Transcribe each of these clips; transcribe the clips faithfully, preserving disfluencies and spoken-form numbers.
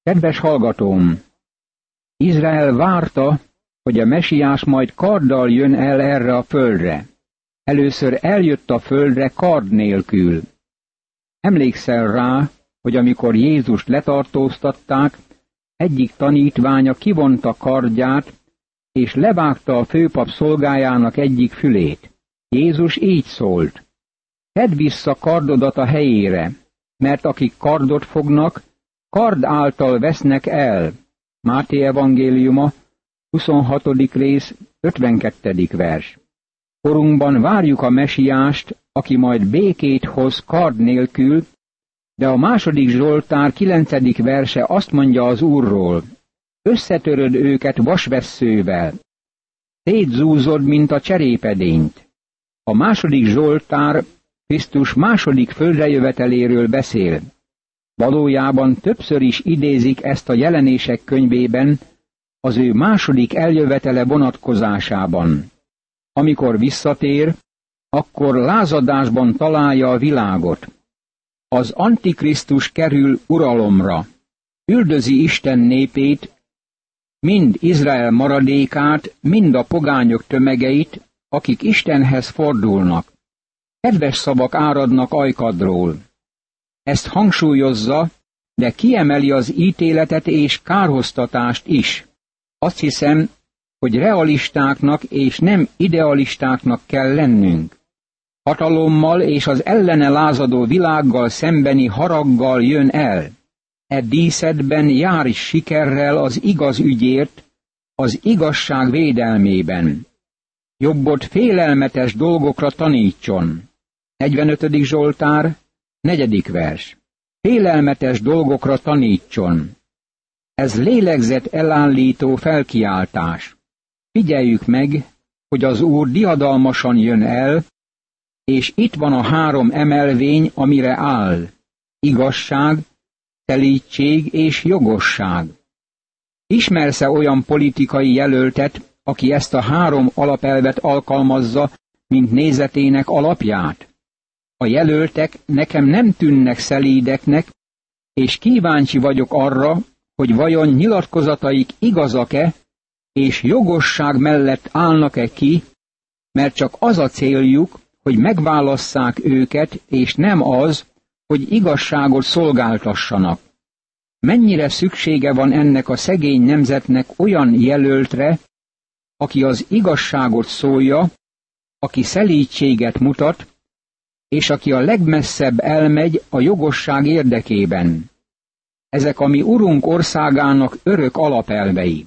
Kedves hallgatóm! Izrael várta, hogy a mesiás majd karddal jön el erre a földre. Először eljött a földre kard nélkül. Emlékszel rá, hogy amikor Jézust letartóztatták, egyik tanítványa kivonta kardját, és levágta a főpap szolgájának egyik fülét. Jézus így szólt: tedd vissza kardodat a helyére, mert akik kardot fognak, kard által vesznek el. Máté evangéliuma, huszonhatodik rész, ötvenkettedik vers. Korunkban várjuk a mesiást, aki majd békét hoz kard nélkül, de a második Zsoltár kilencedik verse azt mondja az Úrról: összetöröd őket vasvesszővel, szétzúzod, mint a cserépedényt. A második Zsoltár Krisztus második földrejöveteléről beszél. Valójában többször is idézik ezt a Jelenések könyvében, az ő második eljövetele vonatkozásában. Amikor visszatér, akkor lázadásban találja a világot. Az Antikrisztus kerül uralomra, üldözi Isten népét, mind Izrael maradékát, mind a pogányok tömegeit, akik Istenhez fordulnak. Kedves szavak áradnak ajkadról. Ezt hangsúlyozza, de kiemeli az ítéletet és kárhoztatást is. Azt hiszem, hogy realistáknak és nem idealistáknak kell lennünk. Hatalommal és az ellene lázadó világgal szembeni haraggal jön el. E díszedben jár is sikerrel az igaz ügyért, az igazság védelmében. Jobbot félelmetes dolgokra tanítson. negyvenötödik Zsoltár, negyedik vers. Félelmetes dolgokra tanítson. Ez lélegzet elállító felkiáltás. Figyeljük meg, hogy az Úr diadalmasan jön el, és itt van a három emelvény, amire áll: igazság, szelídség és jogosság. Ismersz-e olyan politikai jelöltet, aki ezt a három alapelvet alkalmazza, mint nézetének alapját? A jelöltek nekem nem tűnnek szelídeknek, és kíváncsi vagyok arra, hogy vajon nyilatkozataik igazak-e, és jogosság mellett állnak-e ki, mert csak az a céljuk, hogy megválasszák őket, és nem az, hogy igazságot szolgáltassanak. Mennyire szüksége van ennek a szegény nemzetnek olyan jelöltre, aki az igazságot szólja, aki szelídséget mutat, és aki a legmesszebb elmegy a jogosság érdekében. Ezek a mi Urunk országának örök alapelvei.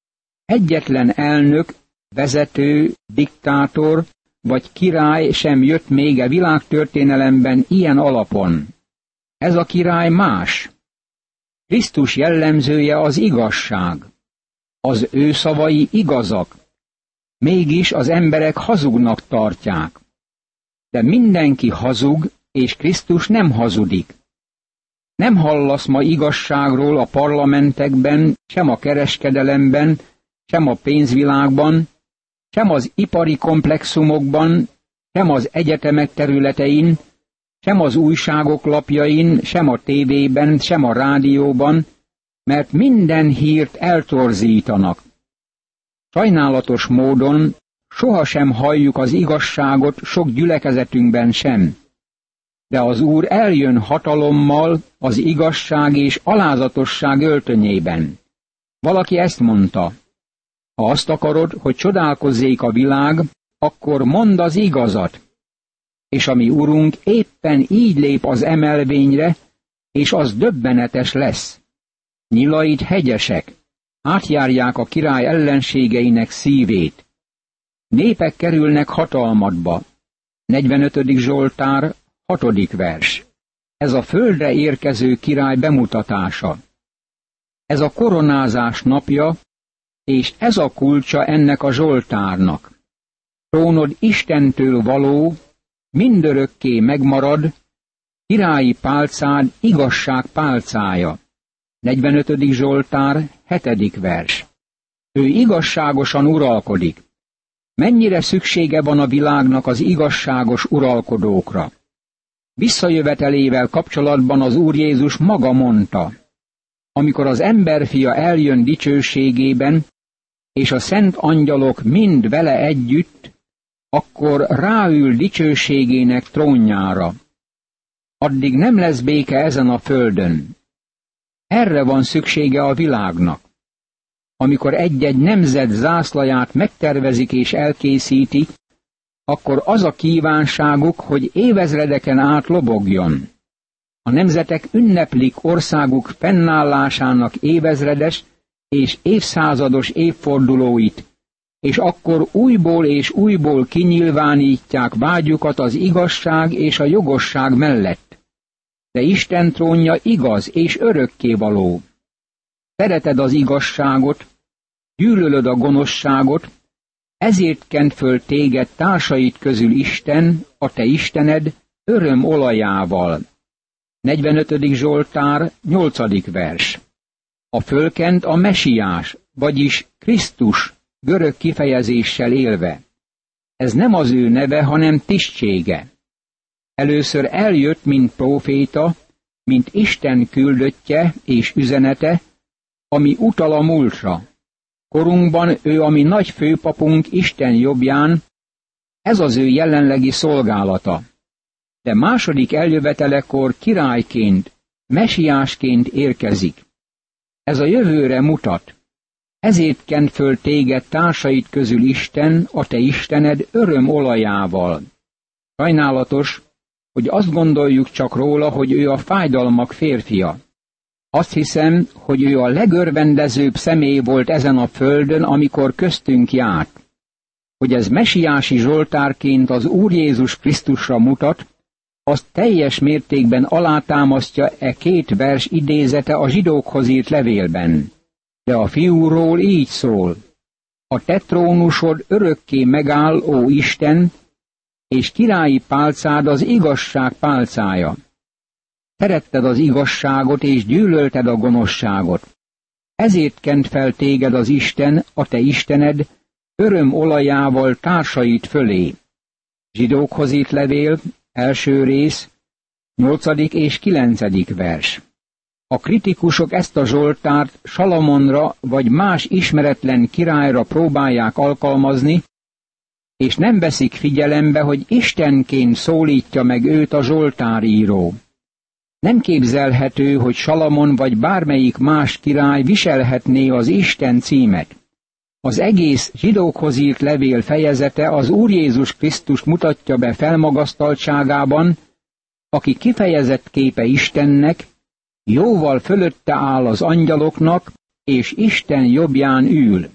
Egyetlen elnök, vezető, diktátor vagy király sem jött még a világtörténelemben ilyen alapon. Ez a király más. Krisztus jellemzője az igazság. Az ő szavai igazak. Mégis az emberek hazugnak tartják. De mindenki hazug, és Krisztus nem hazudik. Nem hallasz ma igazságról a parlamentekben, sem a kereskedelemben, sem a pénzvilágban, sem az ipari komplexumokban, sem az egyetemek területein, sem az újságok lapjain, sem a tévében, sem a rádióban, mert minden hírt eltorzítanak. Sajnálatos módon sohasem halljuk az igazságot sok gyülekezetünkben sem. De az Úr eljön hatalommal az igazság és alázatosság öltönyében. Valaki ezt mondta: ha azt akarod, hogy csodálkozzék a világ, akkor mondd az igazat. És a mi Urunk éppen így lép az emelvényre, és az döbbenetes lesz. Nyilait hegyesek, átjárják a király ellenségeinek szívét. Népek kerülnek hatalmadba. negyvenötödik Zsoltár, hatodik vers. Ez a földre érkező király bemutatása. Ez a koronázás napja, és ez a kulcsa ennek a Zsoltárnak. Trónod Istentől való, mindörökké megmarad, királyi pálcád igazság pálcája. negyvenötödik Zsoltár, hetedik vers. Ő igazságosan uralkodik. Mennyire szüksége van a világnak az igazságos uralkodókra? Visszajövetelével kapcsolatban az Úr Jézus maga mondta: amikor az emberfia eljön dicsőségében, és a szent angyalok mind vele együtt, akkor ráül dicsőségének trónjára. Addig nem lesz béke ezen a földön. Erre van szüksége a világnak. Amikor egy-egy nemzet zászlaját megtervezik és elkészítik, akkor az a kívánságuk, hogy évezredeken át lobogjon. A nemzetek ünneplik országuk fennállásának évezredes és évszázados évfordulóit, és akkor újból és újból kinyilvánítják vágyukat az igazság és a jogosság mellett. De Isten trónja igaz és örökkévaló. Szereted az igazságot, gyűlölöd a gonoszságot, ezért kent föl téged társait közül Isten, a te Istened, öröm olajával. negyvenötödik Zsoltár, nyolcadik vers. A fölkent a Mesiás, vagyis Krisztus, görög kifejezéssel élve. Ez nem az ő neve, hanem tisztsége. Először eljött, mint próféta, mint Isten küldöttje és üzenete, ami utal a múltra. Korunkban ő a mi nagy főpapunk Isten jobbján, ez az ő jelenlegi szolgálata. De második eljövetelekor királyként, mesiásként érkezik. Ez a jövőre mutat. Ezért kent föl téged társait közül Isten, a te Istened öröm olajával. Sajnálatos, hogy azt gondoljuk csak róla, hogy ő a fájdalmak férfia. Azt hiszem, hogy ő a legörvendezőbb személy volt ezen a földön, amikor köztünk járt. Hogy ez mesiási zsoltárként az Úr Jézus Krisztusra mutat, azt teljes mértékben alátámasztja e két vers idézete a zsidókhoz írt levélben. De a fiúról így szól: a te trónusod örökké megáll, ó Isten, és királyi pálcád az igazság pálcája. Szeretted az igazságot, és gyűlölted a gonoszságot. Ezért kent fel téged az Isten, a te Istened, öröm olajával társait fölé. Zsidókhoz írt levél, első rész, nyolcadik és kilencedik vers. A kritikusok ezt a zsoltárt Salamonra vagy más ismeretlen királyra próbálják alkalmazni, és nem veszik figyelembe, hogy Istenként szólítja meg őt a zsoltáríró. Nem képzelhető, hogy Salamon vagy bármelyik más király viselhetné az Isten címet. Az egész zsidókhoz írt levél fejezete az Úr Jézus Krisztus mutatja be felmagasztaltságában, aki kifejezett képe Istennek, jóval fölötte áll az angyaloknak, és Isten jobbján ül.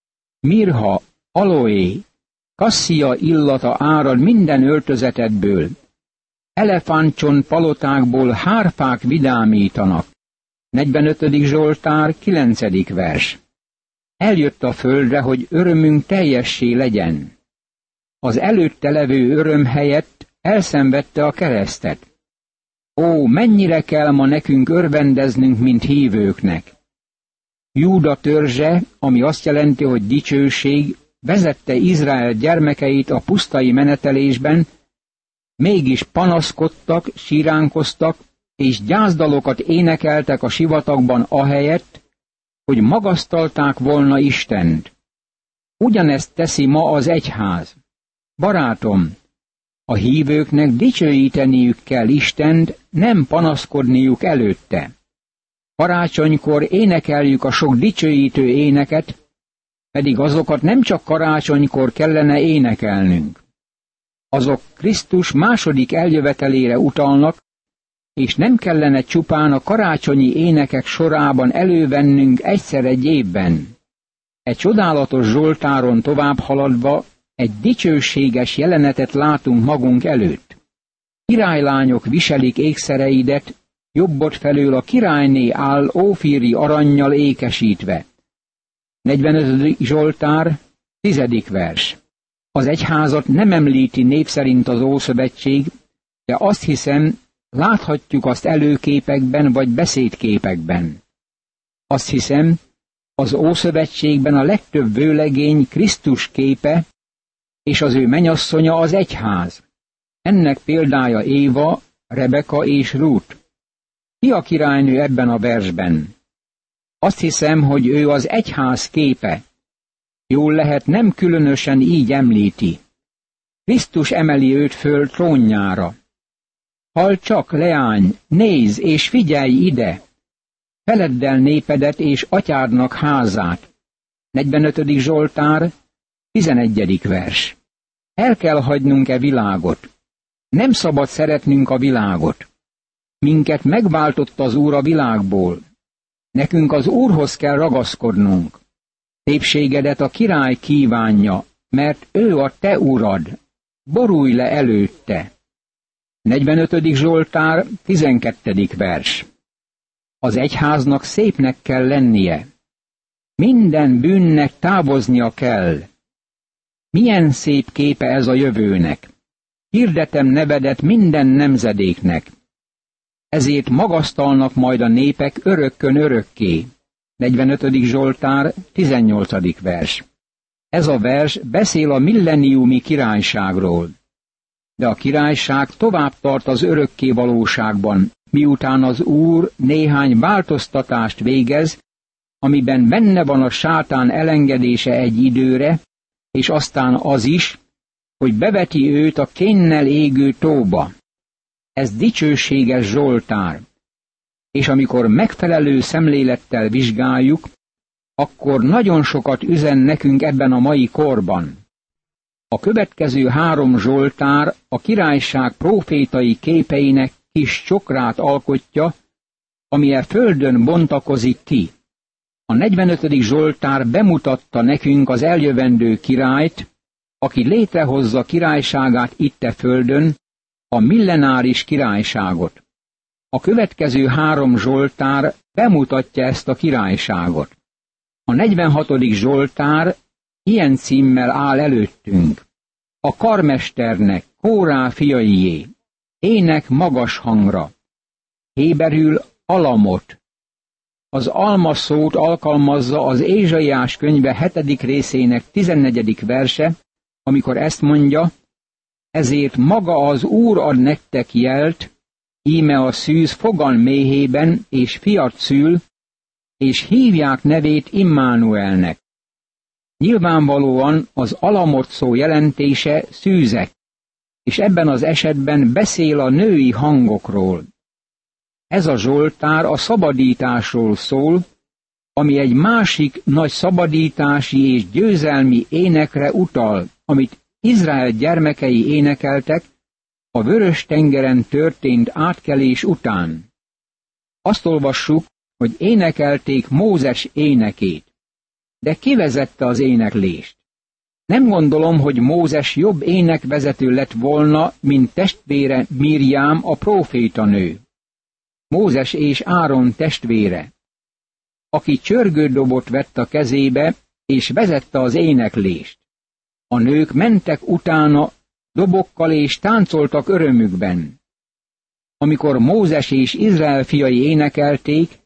Mirha, aloé, kasszia illata árad minden öltözetedből. Elefántcsont palotákból hárfák vidámítanak. negyvenötödik Zsoltár, kilencedik vers. Eljött a földre, hogy örömünk teljessé legyen. Az előtte levő öröm helyett elszenvedte a keresztet. Ó, mennyire kell ma nekünk örvendeznünk, mint hívőknek! Júda törzse, ami azt jelenti, hogy dicsőség, vezette Izrael gyermekeit a pusztai menetelésben, mégis panaszkodtak, síránkoztak, és gyászdalokat énekeltek a sivatagban ahelyett, hogy magasztalták volna Istent. Ugyanezt teszi ma az egyház. Barátom, a hívőknek dicsőíteniük kell Istent, nem panaszkodniuk előtte. Karácsonykor énekeljük a sok dicsőítő éneket, pedig azokat nem csak karácsonykor kellene énekelnünk. Azok Krisztus második eljövetelére utalnak, és nem kellene csupán a karácsonyi énekek sorában elővennünk egyszer egy évben. Egy csodálatos zsoltáron tovább haladva egy dicsőséges jelenetet látunk magunk előtt. Királylányok viselik ékszereidet, jobbot felől a királyné áll ófíri arannyal ékesítve. negyvenötödik Zsoltár, tizedik vers. Az egyházat nem említi név szerint az Ószövetség, de azt hiszem, láthatjuk azt előképekben vagy beszédképekben. Azt hiszem, az Ószövetségben a legtöbb vőlegény Krisztus képe, és az ő menyasszonya az egyház. Ennek példája Éva, Rebeka és Rút. Ki a királynő ebben a versben? Azt hiszem, hogy ő az egyház képe. Jól lehet, nem különösen így említi. Krisztus emeli őt föl trónjára. Hall csak, leány, nézz és figyelj ide! Feledd el népedet és atyádnak házát. negyvenötödik Zsoltár, tizenegyedik vers. El kell hagynunk-e világot? Nem szabad szeretnünk a világot. Minket megváltott az Úr a világból. Nekünk az Úrhoz kell ragaszkodnunk. Szépségedet a király kívánja, mert ő a te urad. Borulj le előtte. negyvenötödik Zsoltár, tizenkettedik vers. Az egyháznak szépnek kell lennie. Minden bűnnek távoznia kell. Milyen szép képe ez a jövőnek. Hirdetem nevedet minden nemzedéknek. Ezért magasztalnak majd a népek örökkön örökké. negyvenötödik Zsoltár, tizennyolcadik vers. Ez a vers beszél a milleniumi királyságról. De a királyság tovább tart az örökké valóságban, miután az Úr néhány változtatást végez, amiben benne van a sátán elengedése egy időre, és aztán az is, hogy beveti őt a kénnel égő tóba. Ez dicsőséges Zsoltár, és amikor megfelelő szemlélettel vizsgáljuk, akkor nagyon sokat üzen nekünk ebben a mai korban. A következő három Zsoltár a királyság prófétai képeinek kis csokrát alkotja, ami a földön bontakozik ki. A negyvenötödik Zsoltár bemutatta nekünk az eljövendő királyt, aki létrehozza királyságát itt a földön, a millenáris királyságot. A következő három Zsoltár bemutatja ezt a királyságot. A negyvenhatodik Zsoltár ilyen címmel áll előttünk. A karmesternek, Kórá fiaié, ének magas hangra. Héberül alamot. Az alma szót alkalmazza az Ézsaiás könyve hetedik részének tizennegyedik verse, amikor ezt mondja, ezért maga az Úr ad nektek jelt, íme a szűz fogan méhében, és fiat szül, és hívják nevét Immánuelnek. Nyilvánvalóan az alamot szó jelentése szűzek, és ebben az esetben beszél a női hangokról. Ez a Zsoltár a szabadításról szól, ami egy másik nagy szabadítási és győzelmi énekre utal, amit Izrael gyermekei énekeltek a Vörös-tengeren történt átkelés után. Azt olvassuk, hogy énekelték Mózes énekét. De ki vezette az éneklést? Nem gondolom, hogy Mózes jobb énekvezető lett volna, mint testvére Mirjám a prófétanő. Mózes és Áron testvére, aki csörgődobot vett a kezébe, és vezette az éneklést. A nők mentek utána dobokkal és táncoltak örömükben. Amikor Mózes és Izrael fiai énekelték,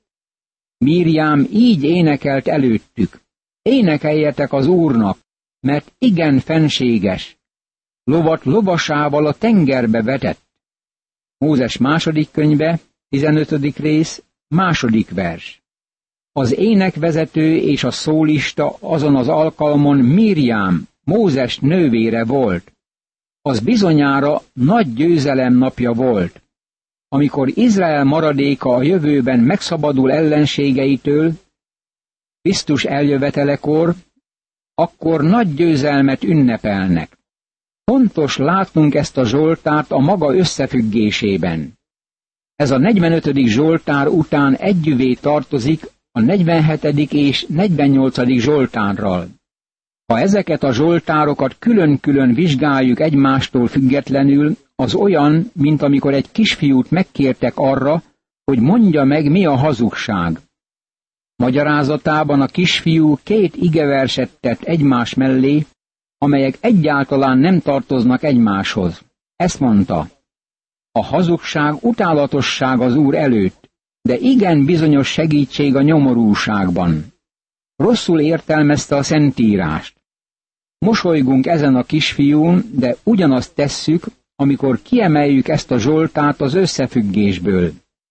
Mirjám így énekelt előttük. Énekeljetek az Úrnak, mert igen fenséges. Lovat lovasával a tengerbe vetett. Mózes második könyve, tizenötödik rész, második vers. Az énekvezető és a szólista azon az alkalmon Mirjám, Mózes nővére volt. Az bizonyára nagy győzelem napja volt. Amikor Izrael maradéka a jövőben megszabadul ellenségeitől, Krisztus eljövetelekor, akkor nagy győzelmet ünnepelnek. Fontos látnunk ezt a Zsoltárt a maga összefüggésében. Ez a negyvenötödik Zsoltár után együvé tartozik a negyvenhetedik és negyvennyolcadik Zsoltárral. Ha ezeket a zsoltárokat külön-külön vizsgáljuk egymástól függetlenül, az olyan, mint amikor egy kisfiút megkértek arra, hogy mondja meg, mi a hazugság. Magyarázatában a kisfiú két igeverset tett egymás mellé, amelyek egyáltalán nem tartoznak egymáshoz. Ezt mondta, a hazugság utálatosság az Úr előtt, de igen bizonyos segítség a nyomorúságban. Rosszul értelmezte a Szentírást. Mosolygunk ezen a kisfiún, de ugyanazt tesszük, amikor kiemeljük ezt a Zsoltárt az összefüggésből.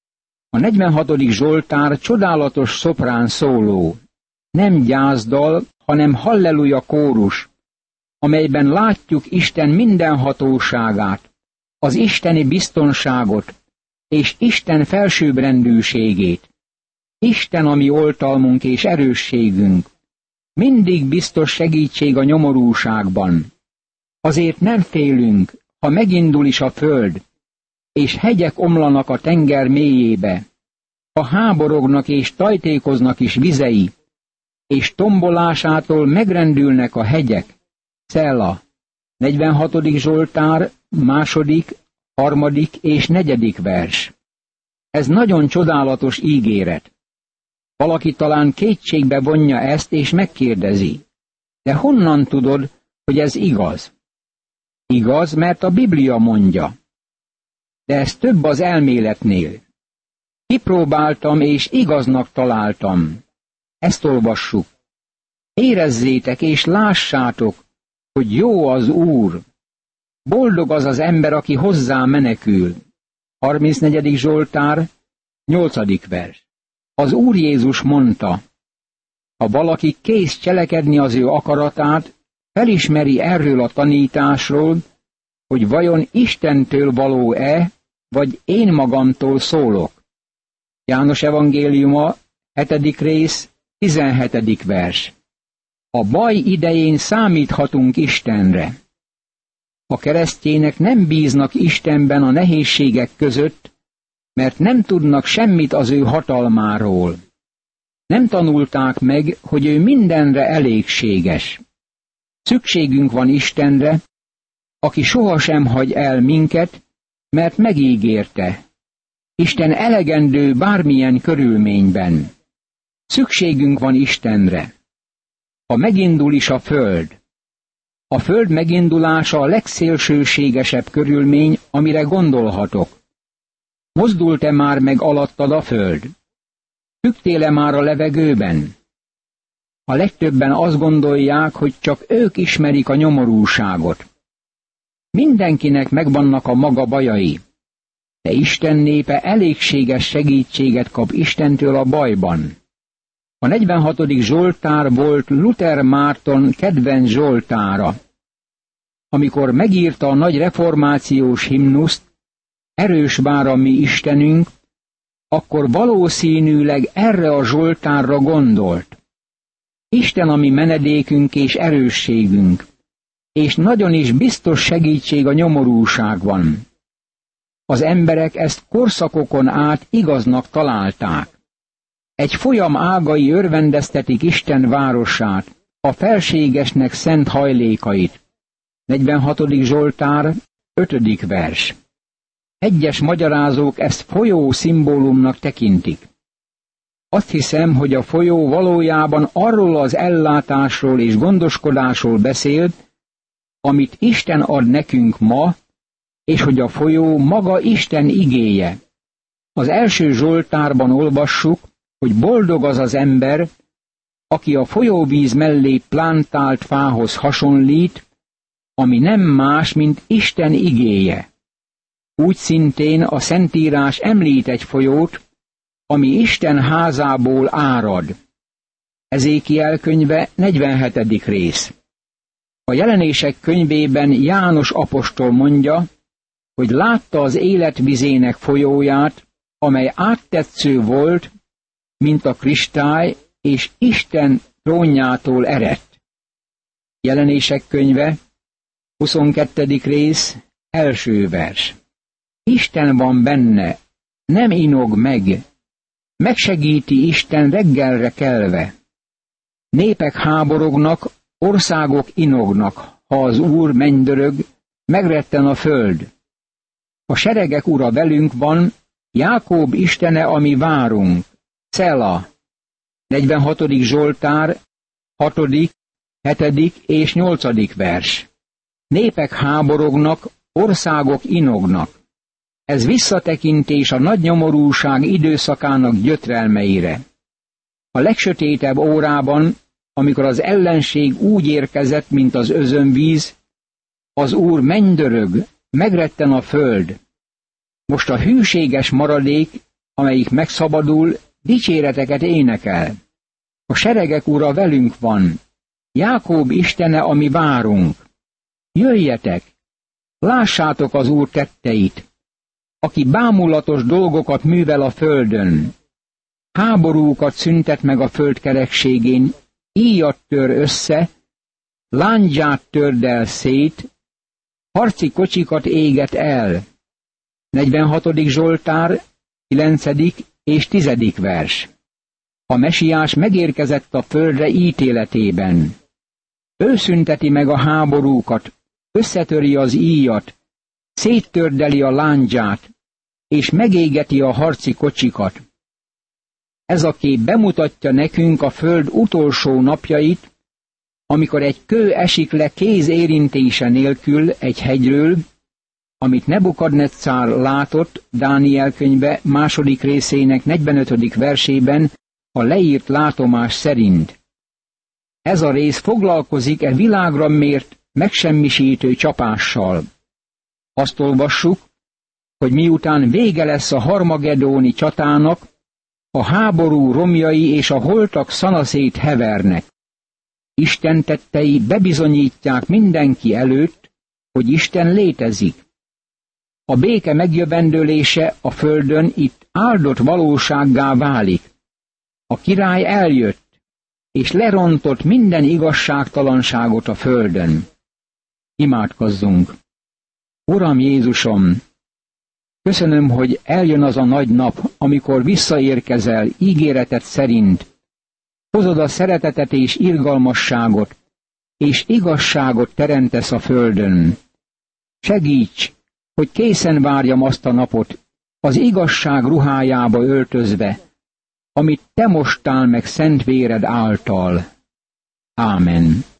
A negyvenhatodik Zsoltár csodálatos szoprán szóló, nem gyászdal, hanem halleluja kórus, amelyben látjuk Isten mindenhatóságát, az isteni biztonságot és Isten felsőbbrendűségét. Isten a mi oltalmunk és erősségünk, mindig biztos segítség a nyomorúságban. Azért nem félünk, ha megindul is a föld, és hegyek omlanak a tenger mélyébe, ha háborognak és tajtékoznak is vizei, és tombolásától megrendülnek a hegyek. Szela, negyvenhatodik Zsoltár, második, harmadik és negyedik vers. Ez nagyon csodálatos ígéret. Valaki talán kétségbe vonja ezt és megkérdezi, de honnan tudod, hogy ez igaz? Igaz, mert a Biblia mondja. De ez több az elméletnél. Kipróbáltam és igaznak találtam. Ezt olvassuk. Érezzétek és lássátok, hogy jó az Úr. Boldog az az ember, aki hozzá menekül. harmincnegyedik Zsoltár, nyolcadik vers. Az Úr Jézus mondta, ha valaki kész cselekedni az ő akaratát, felismeri erről a tanításról, hogy vajon Istentől való-e, vagy én magamtól szólok. János evangéliuma, hetedik rész, tizenhetedik vers. A baj idején számíthatunk Istenre. A keresztjének nem bíznak Istenben a nehézségek között, mert nem tudnak semmit az ő hatalmáról. Nem tanulták meg, hogy ő mindenre elégséges. Szükségünk van Istenre, aki sohasem hagy el minket, mert megígérte. Isten elegendő bármilyen körülményben. Szükségünk van Istenre. Ha megindul is a föld. A föld megindulása a legszélsőségesebb körülmény, amire gondolhatok. Mozdult-e már meg alattad a föld? Függtél-e már a levegőben? A legtöbben azt gondolják, hogy csak ők ismerik a nyomorúságot. Mindenkinek megvannak a maga bajai, de Isten népe elégséges segítséget kap Istentől a bajban. A negyvenhatodik Zsoltár volt Luther Márton kedvenc zsoltára. Amikor megírta a nagy reformációs himnuszt, Erős bár a mi Istenünk, akkor valószínűleg erre a zsoltárra gondolt. Isten a mi menedékünk és erősségünk, és nagyon is biztos segítség a nyomorúságban. Az emberek ezt korszakokon át igaznak találták. Egy folyam ágai örvendeztetik Isten városát, a felségesnek szent hajlékait. negyvenhatodik Zsoltár, ötödik vers. Egyes magyarázók ezt folyó szimbólumnak tekintik. Azt hiszem, hogy a folyó valójában arról az ellátásról és gondoskodásról beszélt, amit Isten ad nekünk ma, és hogy a folyó maga Isten igéje. Az első Zsoltárban olvassuk, hogy boldog az az ember, aki a folyóvíz mellé plántált fához hasonlít, ami nem más, mint Isten igéje. Úgy szintén a Szentírás említ egy folyót, ami Isten házából árad. Ezékiel könyve, negyvenhetedik rész. A Jelenések könyvében János apostol mondja, hogy látta az életvizének folyóját, amely áttetsző volt, mint a kristály, és Isten trónjától eredt. Jelenések könyve, huszonkettedik rész, első vers. Isten van benne, nem inog meg, megsegíti Isten reggelre kelve. Népek háborognak, országok inognak, ha az Úr mennydörög, megretten a föld. A seregek ura velünk van, Jákób Istene, ami várunk. Szela, negyvenhatodik Zsoltár, hatodik, hetedik és nyolcadik vers. Népek háborognak, országok inognak. Ez visszatekintés a nagy nyomorúság időszakának gyötrelmeire. A legsötétebb órában, amikor az ellenség úgy érkezett, mint az özönvíz, az Úr mennydörög, megretten a föld. Most a hűséges maradék amelyik megszabadul, dicséreteket énekel. A seregek ura velünk van, Jákob Istene, ami várunk. Jöjjetek, lássátok az Úr tetteit, aki bámulatos dolgokat művel a földön. Háborúkat szüntet meg a föld kerekségén, íjat tör össze, lándzsát törd el szét, harci kocsikat éget el. negyvenhatodik Zsoltár, kilencedik és tizedik vers. A Mesiás megérkezett a földre ítéletében. Ő szünteti meg a háborúkat, összetöri az íjat, széttördeli a lándzsát, és megégeti a harci kocsikat. Ez a kép bemutatja nekünk a föld utolsó napjait, amikor egy kő esik le kéz érintése nélkül egy hegyről, amit Nebukadneccár látott Dániel könyve második részének negyvenötödik versében a leírt látomás szerint. Ez a rész foglalkozik e világra mért megsemmisítő csapással. Azt olvassuk, hogy miután vége lesz a harmagedóni csatának, a háború romjai és a holtak szanaszét hevernek. Isten tettei bebizonyítják mindenki előtt, hogy Isten létezik. A béke megjövendőlése a földön itt áldott valósággá válik. A király eljött, és lerontott minden igazságtalanságot a földön. Imádkozzunk! Uram Jézusom, köszönöm, hogy eljön az a nagy nap, amikor visszaérkezel ígéreted szerint. Hozod a szeretetet és irgalmasságot, és igazságot teremtesz a földön. Segíts, hogy készen várjam azt a napot, az igazság ruhájába öltözve, amit te mostál meg szent véred által. Ámen.